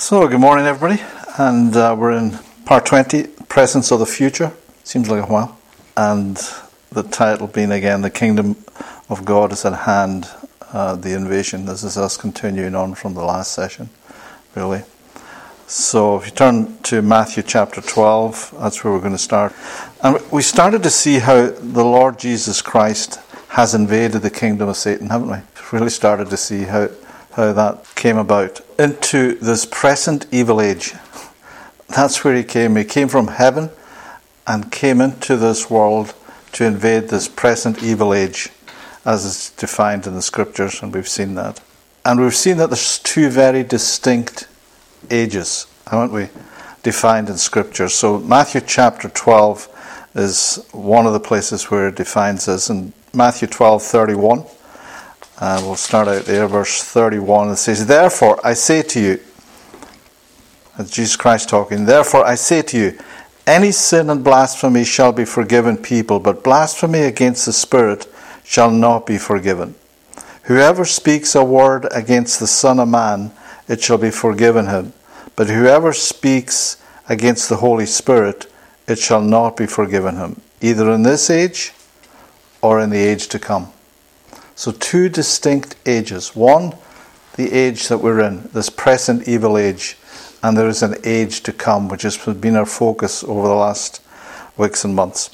So, good morning, everybody, and we're in part 20, Presence of the Future. Seems like a while. And the title being again, The Kingdom of God is at Hand, the Invasion. This is us continuing on from the last session, really. So, if you turn to Matthew chapter 12, that's where we're going to start. And we started to see how the Lord Jesus Christ has invaded the kingdom of Satan, haven't we? We've really started to see how that came about into this present evil age. That's where he came. He came from heaven and came into this world to invade this present evil age, as is defined in the scriptures, and we've seen that. And we've seen that there's two very distinct ages, haven't we, defined in scripture. So Matthew chapter 12 is one of the places where it defines this. In Matthew 12:31, we'll start out there, verse 31. It says, "Therefore I say to you," that's Jesus Christ talking, "Therefore I say to you, any sin and blasphemy shall be forgiven people, but blasphemy against the Spirit shall not be forgiven. Whoever speaks a word against the Son of Man, it shall be forgiven him. But whoever speaks against the Holy Spirit, it shall not be forgiven him, either in this age or in the age to come." So two distinct ages. One, the age that we're in, this present evil age. And there is an age to come, which has been our focus over the last weeks and months.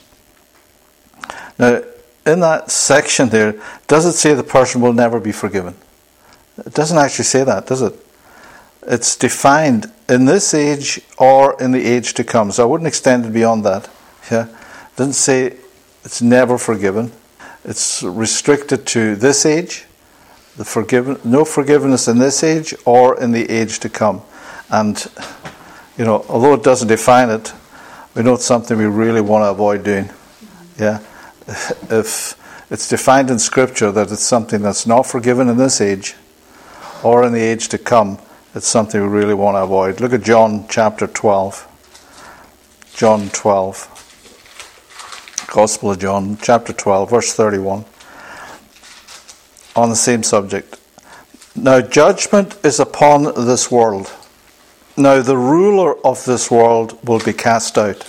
Now, in that section there, does it say the person will never be forgiven? It doesn't actually say that, does it? It's defined in this age or in the age to come. So I wouldn't extend it beyond that. Yeah? It doesn't say it's never forgiven. It's restricted to this age, no forgiveness in this age or in the age to come. And, although it doesn't define it, we know it's something we really want to avoid doing. Yeah, if it's defined in Scripture that it's something that's not forgiven in this age or in the age to come, it's something we really want to avoid. Look at John chapter 12. John 12. Gospel of John, chapter 12, verse 31, on the same subject. "Now judgment is upon this world. Now the ruler of this world will be cast out."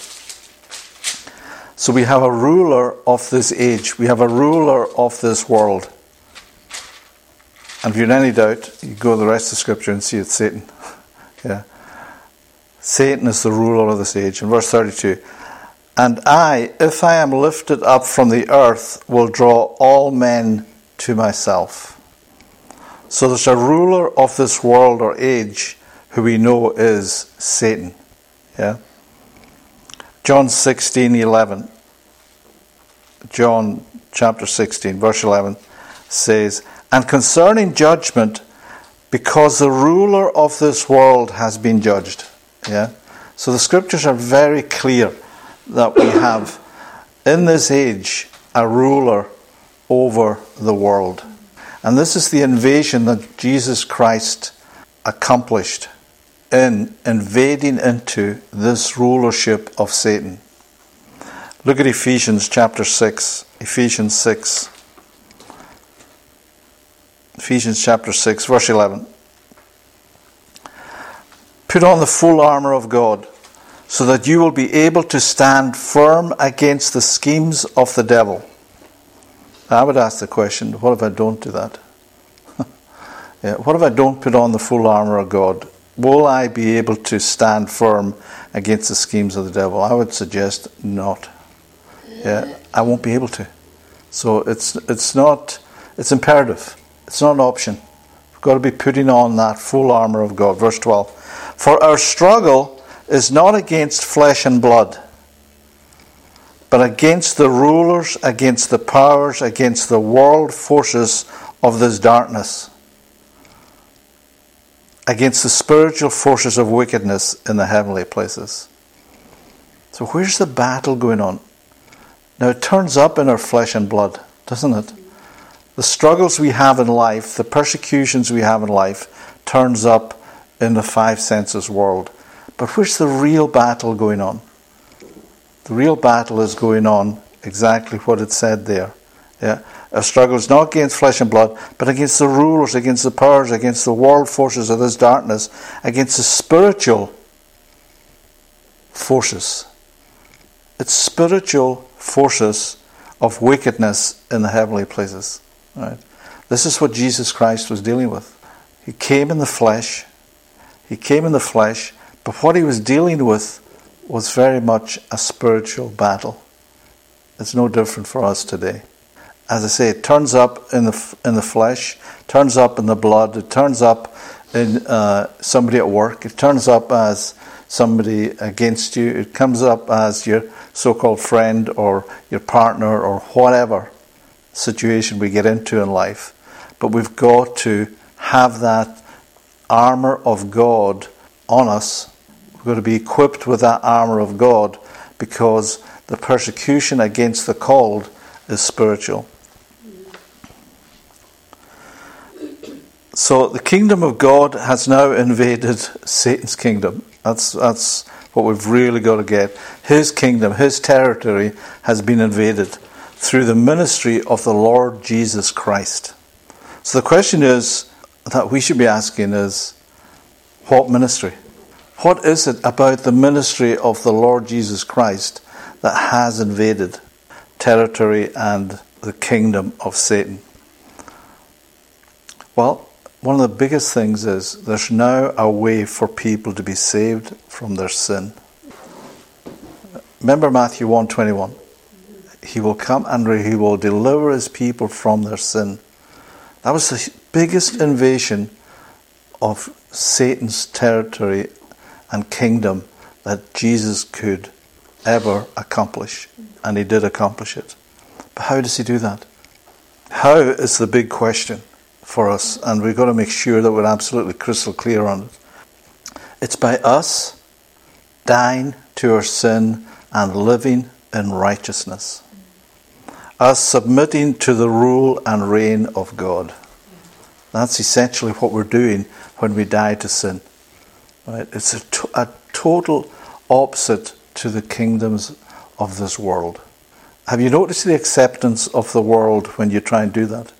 So we have a ruler of this age. We have a ruler of this world. And if you're in any doubt, you go to the rest of the Scripture and see it's Satan. Yeah, Satan is the ruler of this age. In verse 32, "And I, if I am lifted up from the earth, will draw all men to myself." So there's a ruler of this world or age who we know is Satan. Yeah. John 16:11. John chapter 16, verse 11 says, "And concerning judgment, because the ruler of this world has been judged." Yeah. So the scriptures are very clear that we have in this age a ruler over the world. And this is the invasion that Jesus Christ accomplished in invading into this rulership of Satan. Look at Ephesians chapter 6. Ephesians 6. Ephesians chapter 6, verse 11. "Put on the full armour of God, so that you will be able to stand firm against the schemes of the devil." I would ask the question, what if I don't do that? Yeah, what if I don't put on the full armour of God? Will I be able to stand firm against the schemes of the devil? I would suggest not. Yeah, I won't be able to. So it's imperative. It's not an option. We've got to be putting on that full armour of God. Verse 12. "For our struggle is not against flesh and blood, but against the rulers, against the powers, against the world forces of this darkness, against the spiritual forces of wickedness in the heavenly places." So where's the battle going on? Now it turns up in our flesh and blood, doesn't it? The struggles we have in life, the persecutions we have in life, turns up in the five senses world. But where's the real battle going on? The real battle is going on exactly what it said there. Yeah. Our struggle is not against flesh and blood, but against the rulers, against the powers, against the world forces of this darkness, against the spiritual forces. It's spiritual forces of wickedness in the heavenly places. Right? This is what Jesus Christ was dealing with. He came in the flesh. He came in the flesh, but what he was dealing with was very much a spiritual battle. It's no different for us today. As I say, it turns up in the flesh, turns up in the blood, it turns up in somebody at work, it turns up as somebody against you, it comes up as your so-called friend or your partner or whatever situation we get into in life. But we've got to have that armour of God on us. We've got to be equipped with that armour of God, because the persecution against the called is spiritual. So the kingdom of God has now invaded Satan's kingdom. That's what we've really got to get. His kingdom, his territory has been invaded through the ministry of the Lord Jesus Christ. So the question is that we should be asking is, what ministry? What is it about the ministry of the Lord Jesus Christ that has invaded territory and the kingdom of Satan? Well, one of the biggest things is there's now a way for people to be saved from their sin. Remember Matthew 1:21. He will come and he will deliver his people from their sin. That was the biggest invasion of Satan's territory and kingdom that Jesus could ever accomplish. And he did accomplish it. But how does he do that? How is the big question for us, and we've got to make sure that we're absolutely crystal clear on it. It's by us dying to our sin and living in righteousness. Us submitting to the rule and reign of God. That's essentially what we're doing when we die to sin. Right? It's a total opposite to the kingdoms of this world. Have you noticed the acceptance of the world when you try and do that?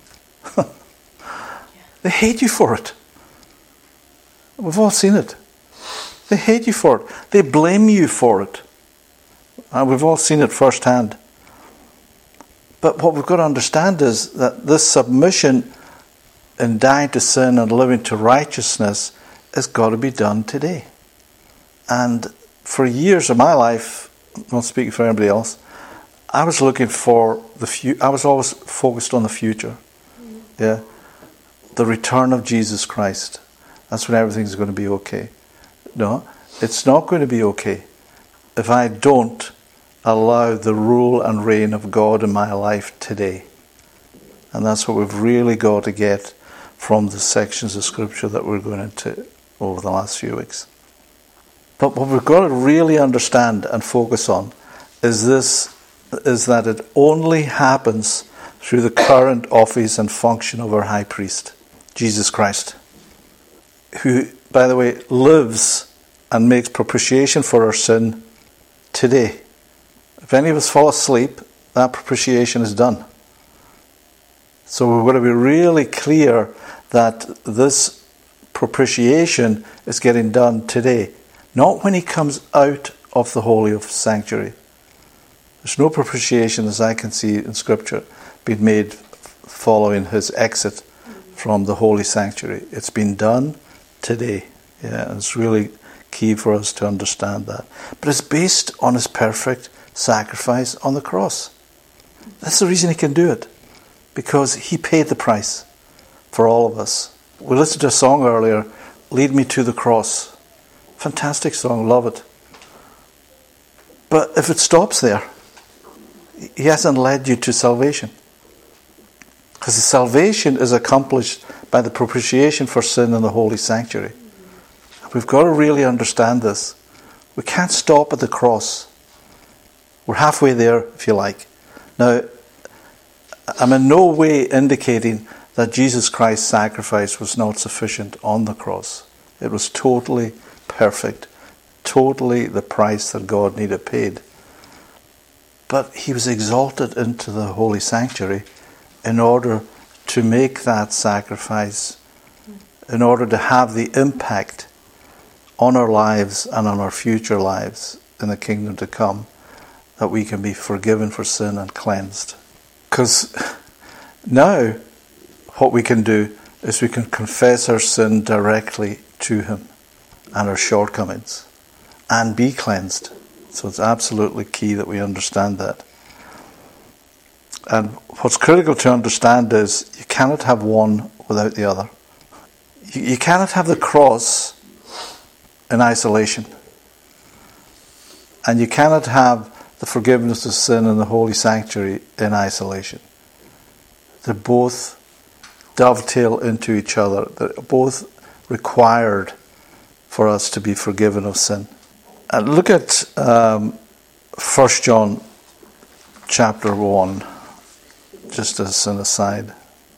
They hate you for it. We've all seen it. They hate you for it. They blame you for it. And we've all seen it firsthand. But what we've got to understand is that this submission and dying to sin and living to righteousness has got to be done today. And for years of my life, I'm not speaking for anybody else, I was looking for the future. I was always focused on the future. Yeah. The return of Jesus Christ. That's when everything's going to be okay. No, it's not going to be okay if I don't allow the rule and reign of God in my life today. And that's what we've really got to get from the sections of Scripture that we're going into over the last few weeks. But what we've got to really understand and focus on is that it only happens through the current office and function of our high priest, Jesus Christ, who, by the way, lives and makes propitiation for our sin today. If any of us fall asleep, that propitiation is done. So we've got to be really clear that this propitiation is getting done today, not when he comes out of the Holy of Sanctuary. There's no propitiation, as I can see in Scripture, being made following his exit from the Holy Sanctuary. It's been done today. Yeah, and it's really key for us to understand that. But it's based on his perfect sacrifice on the cross. That's the reason he can do it, because he paid the price for all of us. We listened to a song earlier, Lead Me to the Cross. Fantastic song, love it. But if it stops there, he hasn't led you to salvation. Because the salvation is accomplished by the propitiation for sin in the Holy Sanctuary. We've got to really understand this. We can't stop at the cross. We're halfway there, if you like. Now, I'm in no way indicating that Jesus Christ's sacrifice was not sufficient on the cross. It was totally perfect, totally the price that God needed paid. But he was exalted into the Holy Sanctuary in order to make that sacrifice, in order to have the impact on our lives and on our future lives in the kingdom to come, that we can be forgiven for sin and cleansed. Because now what we can do is we can confess our sin directly to him and our shortcomings and be cleansed. So it's absolutely key that we understand that. And what's critical to understand is you cannot have one without the other. You cannot have the cross in isolation. And you cannot have the forgiveness of sin in the holy sanctuary in isolation. They both dovetail into each other. They're both required for us to be forgiven of sin. And look at 1 John chapter 1, just as an aside.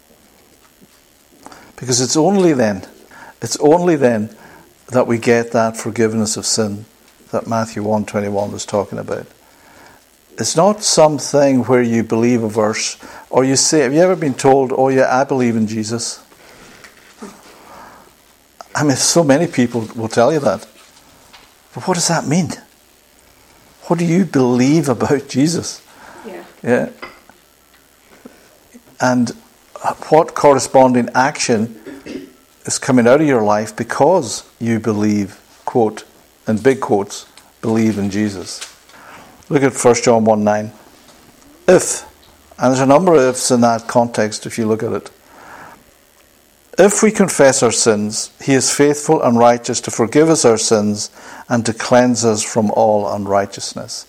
Because it's only then that we get that forgiveness of sin that Matthew 1:21 was talking about. It's not something where you believe a verse, or you say, have you ever been told, oh yeah, I believe in Jesus? I mean, so many people will tell you that. But what does that mean? What do you believe about Jesus? Yeah. And what corresponding action is coming out of your life because you believe, quote, in big quotes, believe in Jesus. Look at 1 John 1:9. If, and there's a number of ifs in that context if you look at it. If we confess our sins, he is faithful and righteous to forgive us our sins and to cleanse us from all unrighteousness.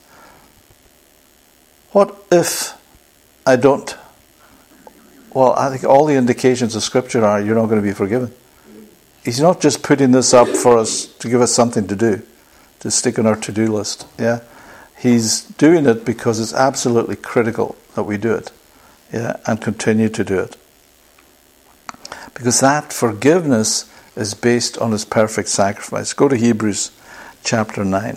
What if I don't? Well, I think all the indications of Scripture are you're not going to be forgiven. He's not just putting this up for us to give us something to do, to stick on our to-do list. Yeah, he's doing it because it's absolutely critical that we do it. Yeah, and continue to do it. Because that forgiveness is based on his perfect sacrifice. Go to Hebrews chapter 9.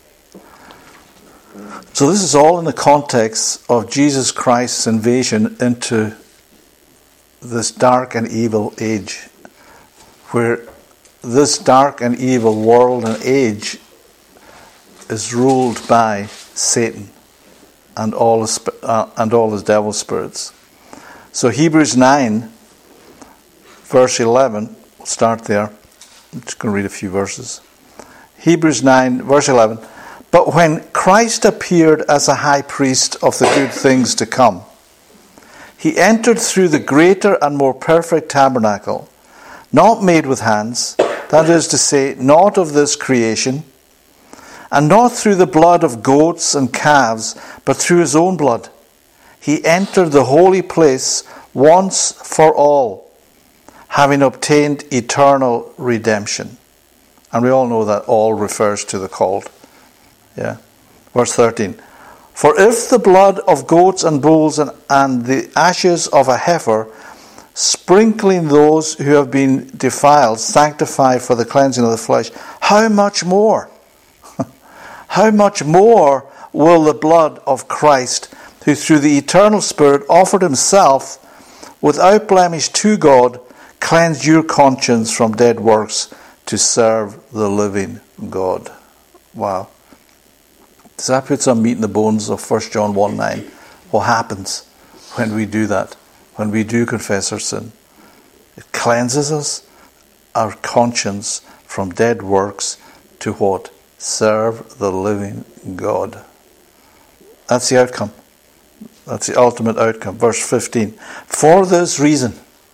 So this is all in the context of Jesus Christ's invasion into this dark and evil age, where this dark and evil world and age is ruled by Satan and all his devil spirits. So Hebrews 9, verse 11, we'll start there. I'm just going to read a few verses. Hebrews 9, verse 11. But when Christ appeared as a high priest of the good things to come, he entered through the greater and more perfect tabernacle, not made with hands, that is to say, not of this creation, and not through the blood of goats and calves, but through his own blood. He entered the holy place once for all, having obtained eternal redemption. And we all know that all refers to the called. Yeah. Verse 13. For if the blood of goats and bulls and the ashes of a heifer, sprinkling those who have been defiled, sanctify for the cleansing of the flesh, how much more? How much more will the blood of Christ, who through the eternal Spirit offered himself without blemish to God, cleanse your conscience from dead works to serve the living God? Wow. Does that put some meat in the bones of 1 John 1:9? What happens when we do that? When we do confess our sin? It cleanses us, our conscience, from dead works to what? Serve the living God. That's the outcome. That's the ultimate outcome. Verse 15. For this reason,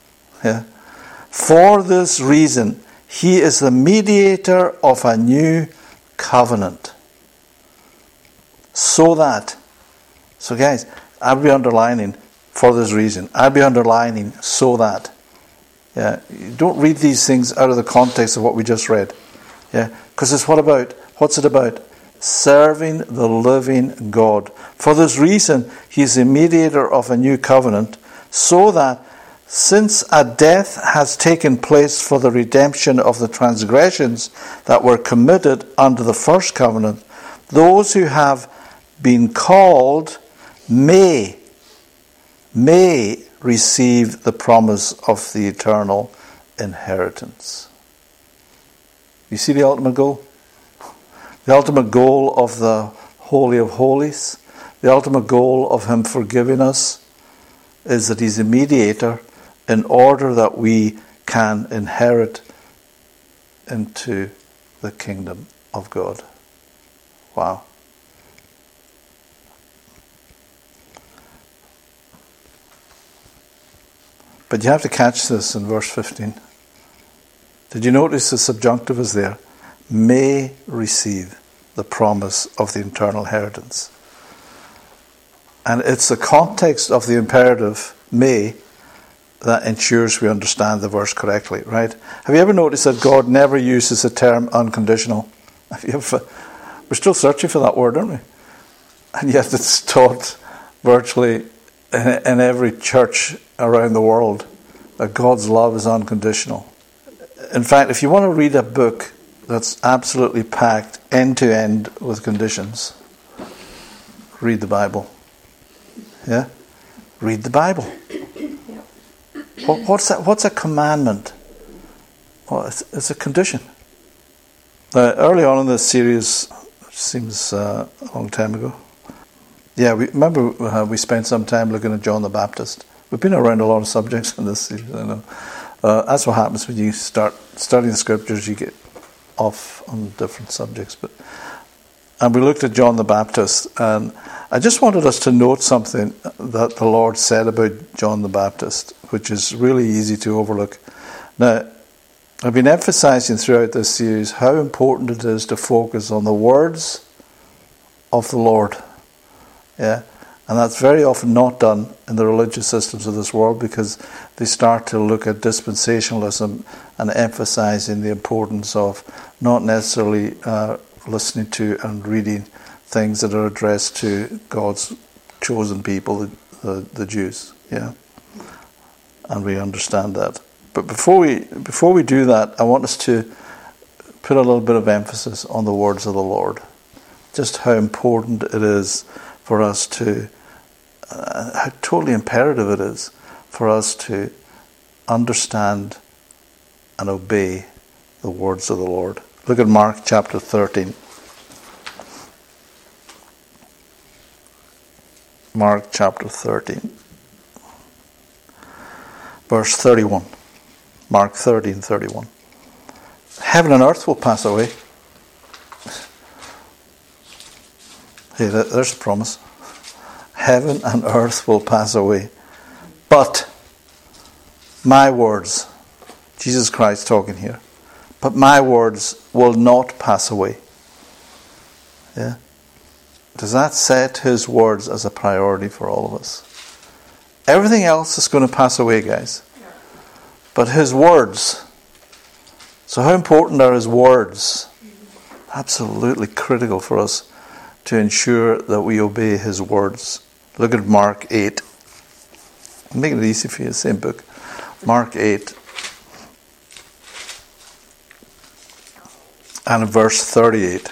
for this reason, he is the mediator of a new covenant. So guys, I'll be underlining for this reason. I'll be underlining so that. Yeah, you don't read these things out of the context of what we just read. Yeah, because it's what's it about? Serving the living God. For this reason, he is the mediator of a new covenant, so that since a death has taken place for the redemption of the transgressions that were committed under the first covenant, those who have been called may receive the promise of the eternal inheritance. You see the ultimate goal? The ultimate goal of the Holy of Holies, the ultimate goal of him forgiving us, is that he's a mediator in order that we can inherit into the kingdom of God. Wow. But you have to catch this in verse 15. Did you notice the subjunctive is there? May receive the promise of the eternal inheritance. And it's the context of the imperative may that ensures we understand the verse correctly, right? Have you ever noticed that God never uses the term unconditional? We're still searching for that word, aren't we? And yet it's taught virtually in every church around the world that God's love is unconditional. In fact, if you want to read a book that's absolutely packed end to end with conditions, read the Bible. Yeah? Read the Bible. What's that? What's a commandment? Well, it's a condition. Early on in this series, which seems a long time ago, we spent some time looking at John the Baptist. We've been around a lot of subjects in this series, I know. That's what happens when you start studying the scriptures, you get off on different subjects. And we looked at John the Baptist, and I just wanted us to note something that the Lord said about John the Baptist, which is really easy to overlook. Now, I've been emphasizing throughout this series how important it is to focus on the words of the Lord. Yeah, and that's very often not done in the religious systems of this world, because they start to look at dispensationalism and emphasizing the importance of not necessarily listening to and reading things that are addressed to God's chosen people, the Jews. Yeah, and we understand that. But before we do that, I want us to put a little bit of emphasis on the words of the Lord, just how important it is for us to, how totally imperative it is for us to understand and obey the words of the Lord. Look at Mark chapter 13. Mark chapter 13. Verse 31. Mark 13:31. Heaven and earth will pass away. Hey, there's a promise. Heaven and earth will pass away. But my words, Jesus Christ talking here, but my words will not pass away. Yeah? Does that set his words as a priority for all of us? Everything else is going to pass away, guys. But his words, so how important are his words? Absolutely critical for us to ensure that we obey his words. Look at Mark 8. I'm making it easy for you, same book. Mark 8. And verse 38.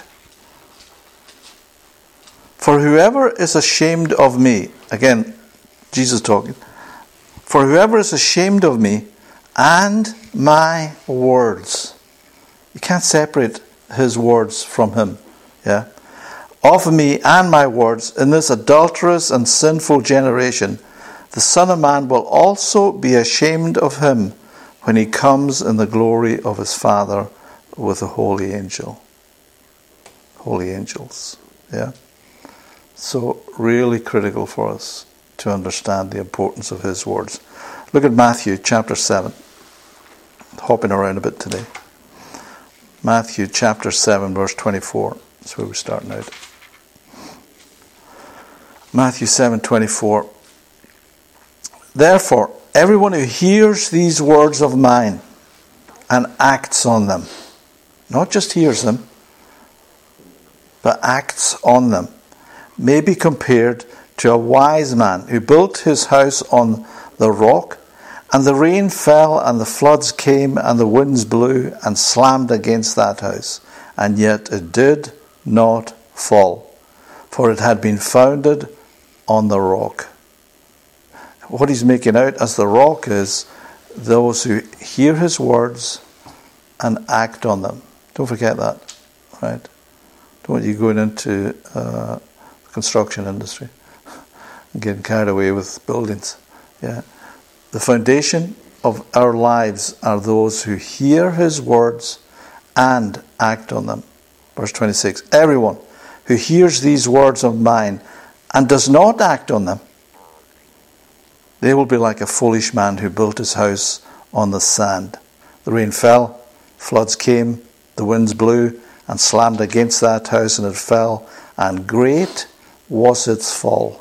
For whoever is ashamed of me, again, Jesus talking, for whoever is ashamed of me and my words, you can't separate his words from him, yeah? Of me and my words in this adulterous and sinful generation, the Son of Man will also be ashamed of him when he comes in the glory of his Father with the holy angels. Yeah? So really critical for us to understand the importance of his words. Look at Matthew chapter 7. Hopping around a bit today. Matthew chapter 7 verse 24. That's where we're starting out. Matthew 7:24. Therefore, everyone who hears these words of mine and acts on them, not just hears them, but acts on them, may be compared to a wise man who built his house on the rock, and the rain fell, and the floods came, and the winds blew and slammed against that house, and yet it did not fall, for it had been founded on the rock. what he's making out as the rock is those who hear his words and act on them. Don't forget that, right? Don't want you going into the construction industry and getting carried away with buildings. Yeah, the foundation of our lives are those who hear his words and act on them. Verse 26, everyone who hears these words of mine and does not act on them, they will be like a foolish man who built his house on the sand. The rain fell, floods came, the winds blew and slammed against that house, and it fell, and great was its fall.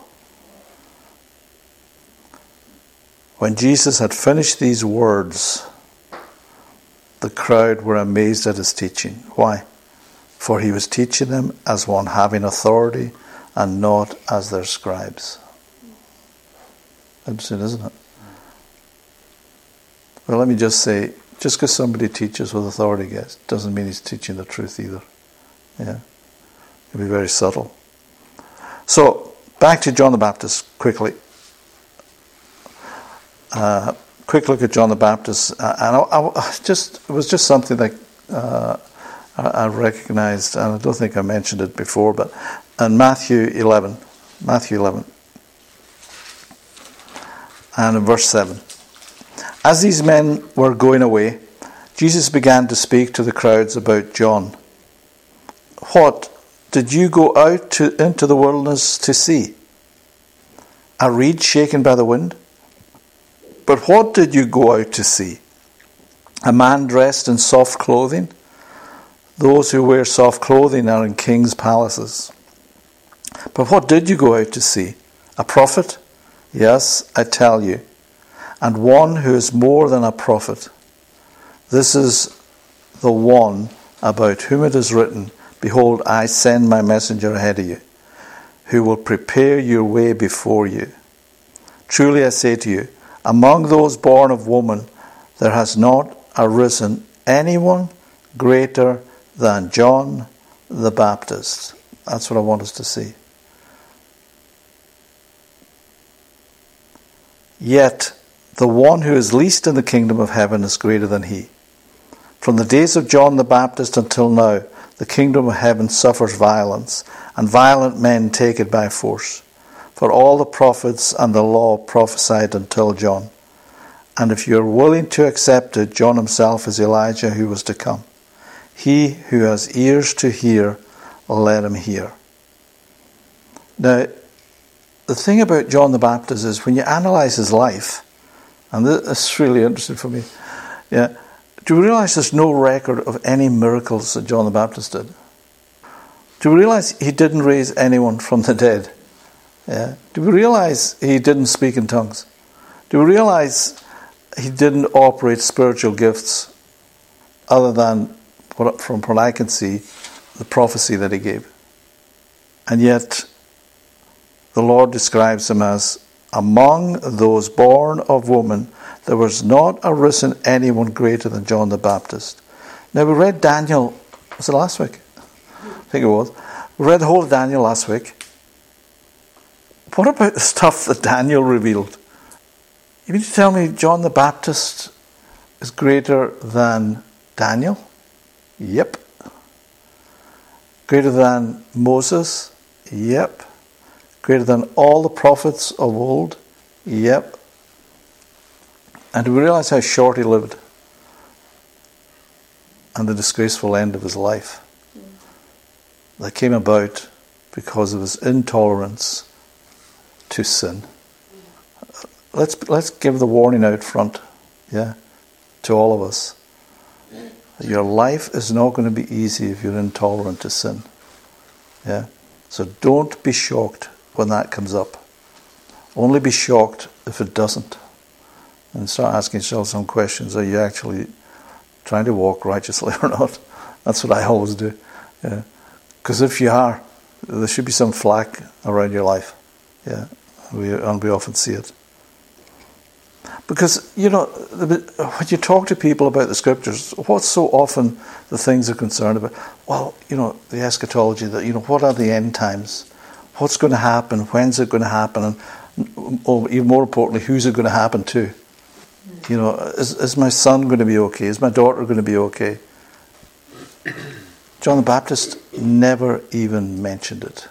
When Jesus had finished these words, the crowd were amazed at his teaching. Why? For he was teaching them as one having authority and not as their scribes. Interesting, isn't it? Well, let me just say, just because somebody teaches with authority doesn't mean he's teaching the truth either. Yeah, it'll be very subtle. So, back to John the Baptist, quickly. Quick look at John the Baptist, and it was just something that I recognized, and I don't think I mentioned it before, but in Matthew 11, and in verse 7. As these men were going away, Jesus began to speak to the crowds about John. What did you go out into the wilderness to see? A reed shaken by the wind? But what did you go out to see? A man dressed in soft clothing? Those who wear soft clothing are in kings' palaces. But what did you go out to see? A prophet? Yes, I tell you, and one who is more than a prophet. This is the one about whom it is written, behold, I send my messenger ahead of you, who will prepare your way before you. Truly I say to you, among those born of woman, there has not arisen anyone greater than John the Baptist. That's what I want us to see. Yet the one who is least in the kingdom of heaven is greater than he. From the days of John the Baptist until now, the kingdom of heaven suffers violence, and violent men take it by force. For all the prophets and the law prophesied until John. And if you are willing to accept it, John himself is Elijah who was to come. He who has ears to hear, let him hear. Now, the thing about John the Baptist is when you analyse his life, and this is really interesting for me, yeah, do you realise there's no record of any miracles that John the Baptist did? Do you realise he didn't raise anyone from the dead? Yeah. Do we realise he didn't speak in tongues? Do we realise he didn't operate spiritual gifts other than, from what I can see, the prophecy that he gave? And yet, the Lord describes him as, among those born of woman, there was not arisen anyone greater than John the Baptist. Now, we read Daniel, was it last week? I think it was. We read the whole of Daniel last week. What about the stuff that Daniel revealed? You mean to tell me John the Baptist is greater than Daniel? Yep. Greater than Moses? Yep. Greater than all the prophets of old? Yep. And do we realise how short he lived? And the disgraceful end of his life that came about because of his intolerance to sin. Let's give the warning out front, yeah, to all of us. Your life is not going to be easy if you're intolerant to sin. Yeah. So don't be shocked when that comes up. Only be shocked if it doesn't. And start asking yourself some questions. Are you actually trying to walk righteously or not? That's what I always do. Yeah. Because if you are, there should be some flack around your life. Yeah. And we often see it. Because, you know, when you talk to people about the scriptures, what's so often the things they're concerned about? Well, you know, the eschatology, that, you know, what are the end times? What's going to happen? When's it going to happen? And or even more importantly, who's it going to happen to? You know, is my son going to be okay? Is my daughter going to be okay? John the Baptist never even mentioned it.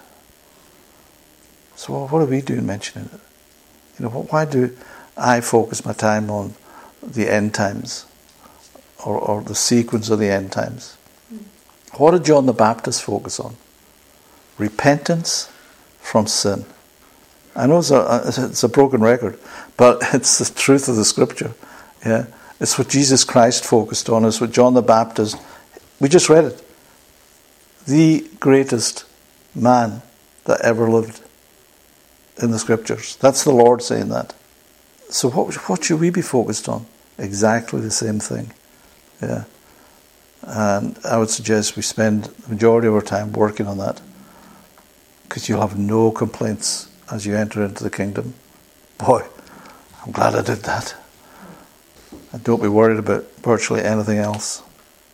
So what are we doing mentioning it? You know, why do I focus my time on the end times or the sequence of the end times? What did John the Baptist focus on? Repentance from sin. I know it's a broken record, but it's the truth of the Scripture. Yeah, it's what Jesus Christ focused on. It's what John the Baptist. We just read it. The greatest man that ever lived in the Scriptures. That's the Lord saying that. So what should we be focused on? Exactly the same thing. Yeah, and I would suggest we spend the majority of our time working on that, because you'll have no complaints as you enter into the kingdom. Boy, I'm glad I did that. And don't be worried about virtually anything else.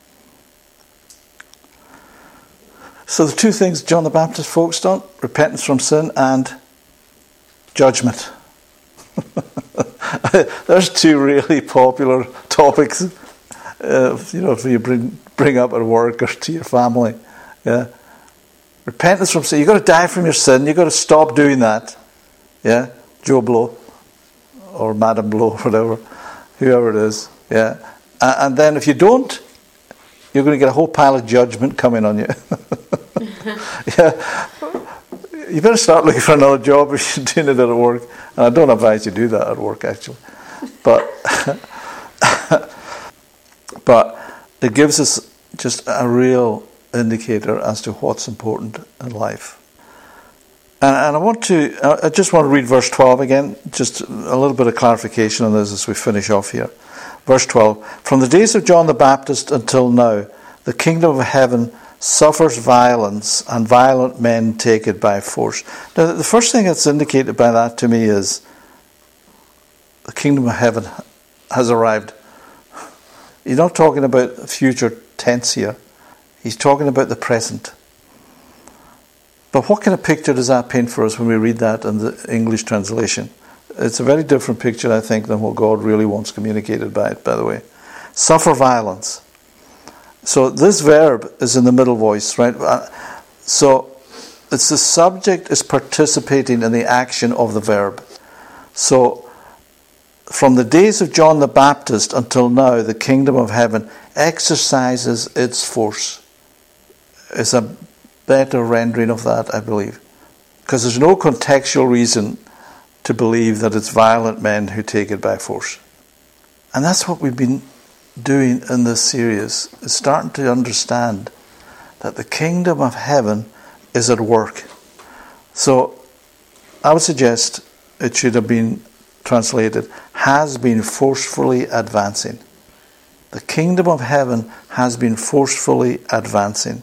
So the two things John the Baptist focused on, repentance from sin and judgment. There's two really popular topics, if you bring up at work or to your family. Yeah. Repentance from sin. You've got to die from your sin. You've got to stop doing that. Yeah? Joe Blow or Madam Blow, whatever, whoever it is. Yeah? And then if you don't, you're going to get a whole pile of judgment coming on you. Yeah? You better start looking for another job if you're doing it at work. And I don't advise you do that at work, actually. But it gives us just a real indicator as to what's important in life. And I just want to read verse 12 again, just a little bit of clarification on this as we finish off here. Verse 12, from the days of John the Baptist until now, the kingdom of heaven suffers violence, and violent men take it by force. Now, the first thing that's indicated by that to me is the kingdom of heaven has arrived. He's not talking about future tense here. He's talking about the present. But what kind of picture does that paint for us when we read that in the English translation? It's a very different picture, I think, than what God really wants communicated by it, by the way. Suffer violence. So this verb is in the middle voice, right? So it's the subject is participating in the action of the verb. So from the days of John the Baptist until now, the kingdom of heaven exercises its force. It's a better rendering of that, I believe. Because there's no contextual reason to believe that it's violent men who take it by force. And that's what we've been doing in this series, is starting to understand that the kingdom of heaven is at work. So I would suggest it should have been translated, has been forcefully advancing. The kingdom of heaven has been forcefully advancing.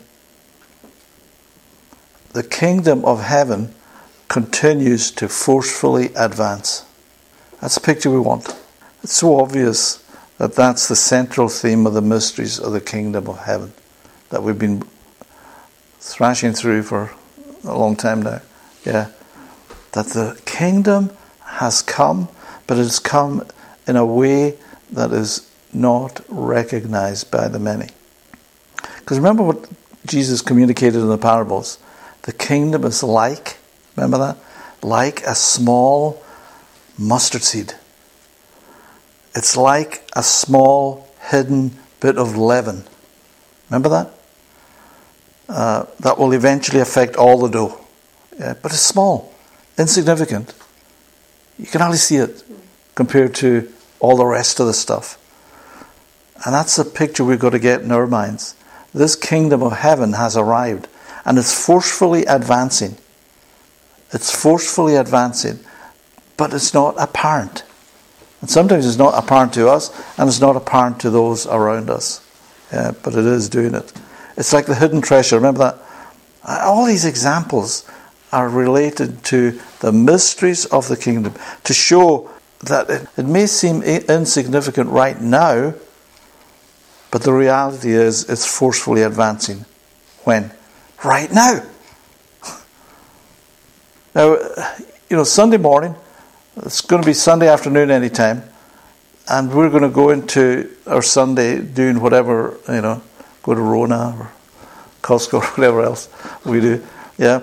The kingdom of heaven continues to forcefully advance. That's the picture we want. It's so obvious that that's the central theme of the mysteries of the kingdom of heaven that we've been thrashing through for a long time now. Yeah, that the kingdom has come, but it has come in a way that is not recognized by the many. Because remember what Jesus communicated in the parables. The kingdom is like, remember that? Like a small mustard seed. It's like a small hidden bit of leaven. Remember that? That will eventually affect all the dough. Yeah, but it's small, insignificant. You can hardly see it compared to all the rest of the stuff. And that's the picture we've got to get in our minds. This kingdom of heaven has arrived. And it's forcefully advancing. It's forcefully advancing. But it's not apparent. And sometimes it's not apparent to us, and it's not apparent to those around us. Yeah, but it is doing it. It's like the hidden treasure. Remember that? All these examples are related to the mysteries of the kingdom, to show that it may seem insignificant right now, but the reality is it's forcefully advancing. When? Right now. Now, Sunday morning, It's going to be Sunday afternoon anytime, and we're going to go into our Sunday doing whatever, go to Rona or Costco or whatever else we do. Yeah.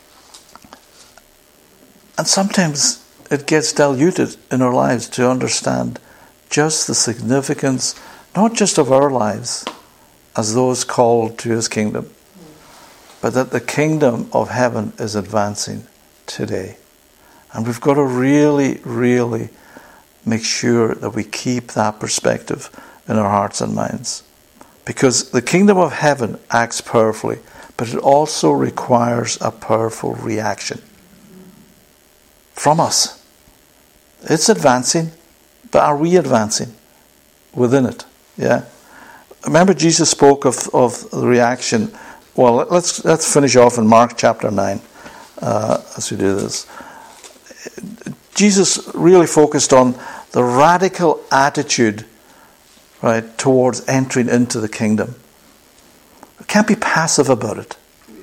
And sometimes it gets diluted in our lives to understand just the significance, not just of our lives as those called to his kingdom, but that the kingdom of heaven is advancing today. And we've got to really, really make sure that we keep that perspective in our hearts and minds. Because the kingdom of heaven acts powerfully, but it also requires a powerful reaction from us. It's advancing, but are we advancing within it? Yeah. Remember, Jesus spoke of the reaction. Well, let's finish off in Mark chapter 9 as we do this. Jesus really focused on the radical attitude, right, towards entering into the kingdom. We can't be passive about it.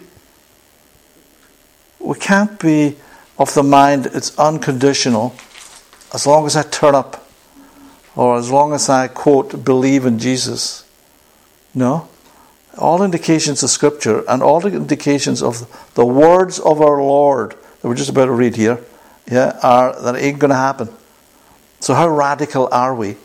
We can't be of the mind it's unconditional as long as I turn up or as long as I, quote, believe in Jesus. No. All indications of Scripture and all the indications of the words of our Lord that we're just about to read here, are that it ain't going to happen. So how radical are we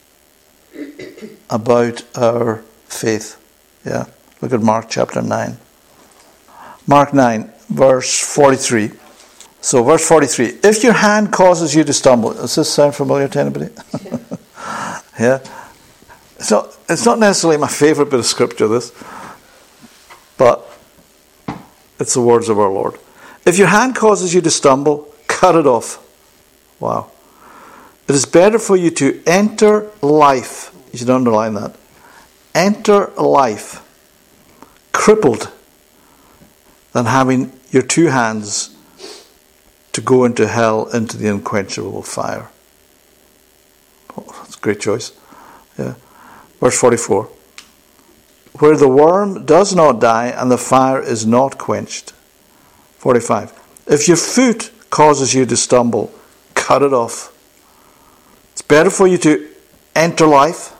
about our faith? Yeah. Look at Mark chapter 9. Mark 9, verse 43. So verse 43. If your hand causes you to stumble. Does this sound familiar to anybody? Yeah. So it's not necessarily my favourite bit of Scripture, this. But it's the words of our Lord. If your hand causes you to stumble, cut it off. Wow. It is better for you to enter life. You should underline that. Enter life crippled than having your two hands to go into hell, into the unquenchable fire. Oh, that's a great choice. Yeah. Verse 44. Where the worm does not die and the fire is not quenched. 45. If your foot causes you to stumble, cut it off. It's better for you to enter life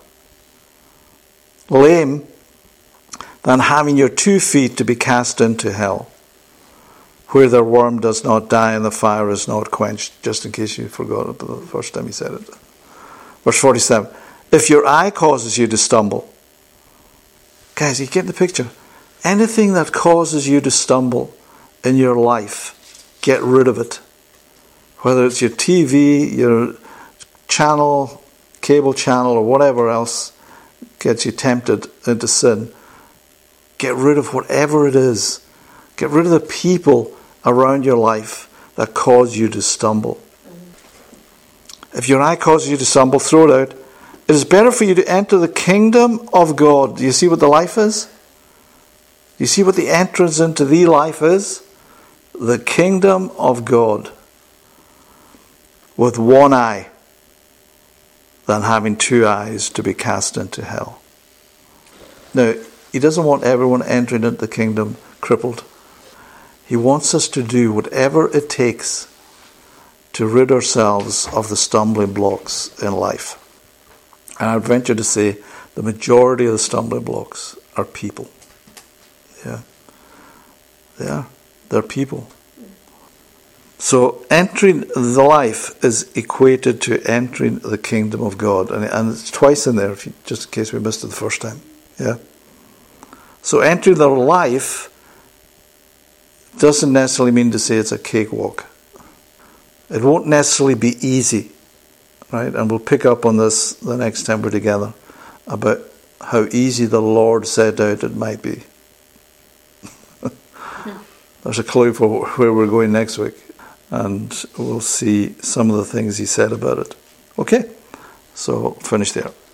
lame than having your 2 feet to be cast into hell, where the worm does not die and the fire is not quenched, just in case you forgot it the first time he said it. Verse 47. If your eye causes you to stumble, guys, you get the picture. Anything that causes you to stumble in your life, get rid of it. Whether it's your TV, your channel, cable channel, or whatever else gets you tempted into sin. Get rid of whatever it is. Get rid of the people around your life that cause you to stumble. If your eye causes you to stumble, throw it out. It is better for you to enter the kingdom of God. Do you see what the life is? Do you see what the entrance into the life is? The kingdom of God with one eye than having 2 eyes to be cast into hell. Now, he doesn't want everyone entering into the kingdom crippled. He wants us to do whatever it takes to rid ourselves of the stumbling blocks in life. And I'd venture to say the majority of the stumbling blocks are people. Yeah. They are. They're people. So entering the life is equated to entering the kingdom of God. And it's twice in there, just in case we missed it the first time. Yeah. So entering the life doesn't necessarily mean to say it's a cakewalk. It won't necessarily be easy. Right? And we'll pick up on this the next time we're together about how easy the Lord set out it might be. There's a clue for where we're going next week. And we'll see some of the things he said about it. Okay? So, finish there.